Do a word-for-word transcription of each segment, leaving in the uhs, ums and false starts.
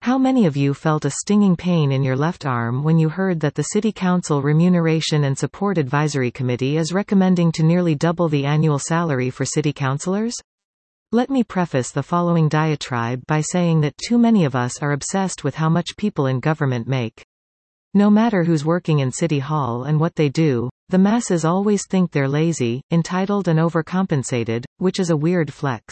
How many of you felt a stinging pain in your left arm when you heard that the City Council Remuneration and Support Advisory Committee is recommending to nearly double the annual salary for city councillors? Let me preface the following diatribe by saying that too many of us are obsessed with how much people in government make. No matter who's working in City Hall and what they do, the masses always think they're lazy, entitled and overcompensated, which is a weird flex.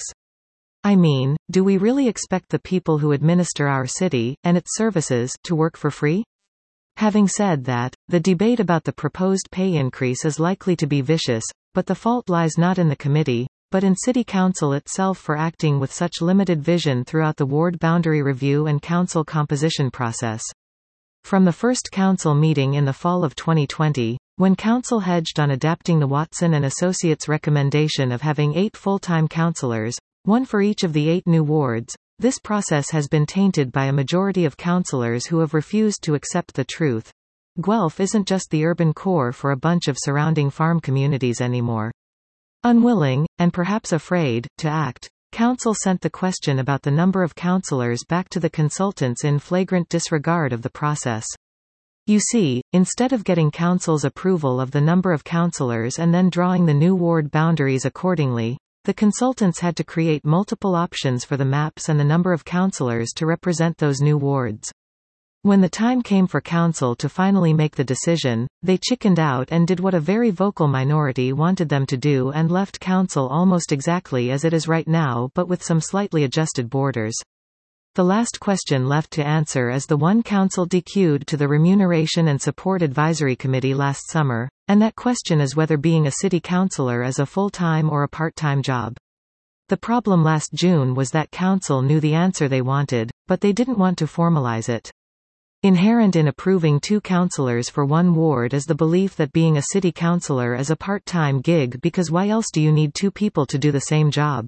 I mean, do we really expect the people who administer our city, and its services, to work for free? Having said that, the debate about the proposed pay increase is likely to be vicious, but the fault lies not in the committee, but in City Council itself for acting with such limited vision throughout the ward boundary review and council composition process. From the first council meeting in the fall of twenty twenty, when council hedged on adapting the Watson and Associates recommendation of having eight full-time councillors, one for each of the eight new wards, this process has been tainted by a majority of councillors who have refused to accept the truth. Guelph isn't just the urban core for a bunch of surrounding farm communities anymore. Unwilling, and perhaps afraid, to act, Council sent the question about the number of councillors back to the consultants in flagrant disregard of the process. You see, instead of getting Council's approval of the number of councillors and then drawing the new ward boundaries accordingly, the consultants had to create multiple options for the maps and the number of councillors to represent those new wards. When the time came for Council to finally make the decision, they chickened out and did what a very vocal minority wanted them to do and left Council almost exactly as it is right now, but with some slightly adjusted borders. The last question left to answer is the one Council D Q'd to the Remuneration and Support Advisory Committee last summer, and that question is whether being a city councillor is a full-time or a part-time job. The problem last June was that Council knew the answer they wanted, but they didn't want to formalize it. Inherent in approving two councillors for one ward is the belief that being a city councillor is a part-time gig because why else do you need two people to do the same job?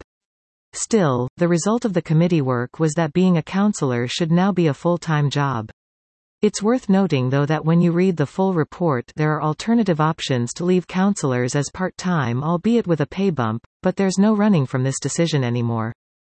Still, the result of the committee work was that being a councillor should now be a full-time job. It's worth noting though that when you read the full report there are alternative options to leave councillors as part-time, albeit with a pay bump, but there's no running from this decision anymore.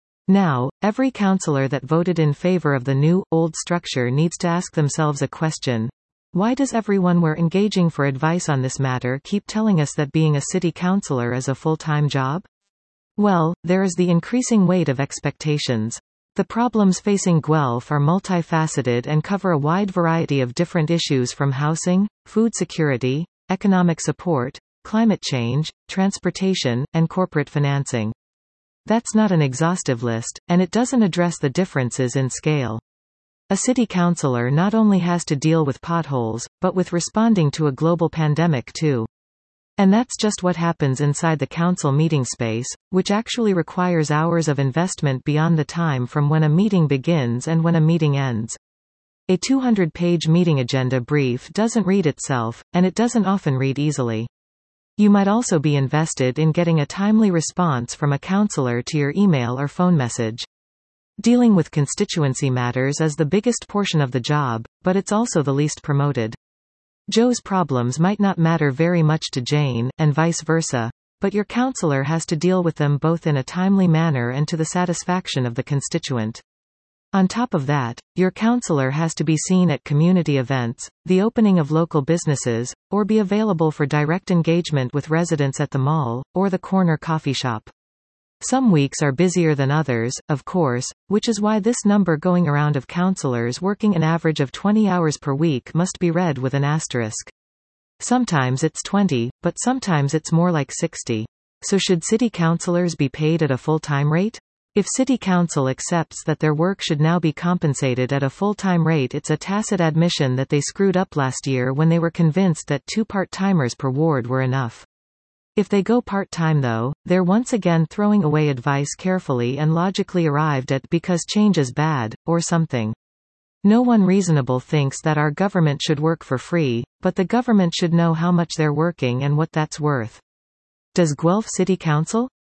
Now, every councillor that voted in favor of the new, old structure needs to ask themselves a question. Why does everyone we're engaging for advice on this matter keep telling us that being a city councillor is a full-time job? Well, there is the increasing weight of expectations. The problems facing Guelph are multifaceted and cover a wide variety of different issues from housing, food security, economic support, climate change, transportation, and corporate financing. That's not an exhaustive list, and it doesn't address the differences in scale. A city councillor not only has to deal with potholes, but with responding to a global pandemic too. And that's just what happens inside the council meeting space, which actually requires hours of investment beyond the time from when a meeting begins and when a meeting ends. A two hundred page meeting agenda brief doesn't read itself, and it doesn't often read easily. You might also be invested in getting a timely response from a councillor to your email or phone message. Dealing with constituency matters is the biggest portion of the job, but it's also the least promoted. Joe's problems might not matter very much to Jane, and vice versa, but your councillor has to deal with them both in a timely manner and to the satisfaction of the constituent. On top of that, your councillor has to be seen at community events, the opening of local businesses, or be available for direct engagement with residents at the mall, or the corner coffee shop. Some weeks are busier than others, of course, which is why this number going around of councillors working an average of twenty hours per week must be read with an asterisk. Sometimes it's twenty, but sometimes it's more like sixty. So should city councillors be paid at a full-time rate? If City Council accepts that their work should now be compensated at a full-time rate, it's a tacit admission that they screwed up last year when they were convinced that two part-timers per ward were enough. If they go part-time though, they're once again throwing away advice carefully and logically arrived at because change is bad, or something. No one reasonable thinks that our government should work for free, but the government should know how much they're working and what that's worth. Does Guelph City Council?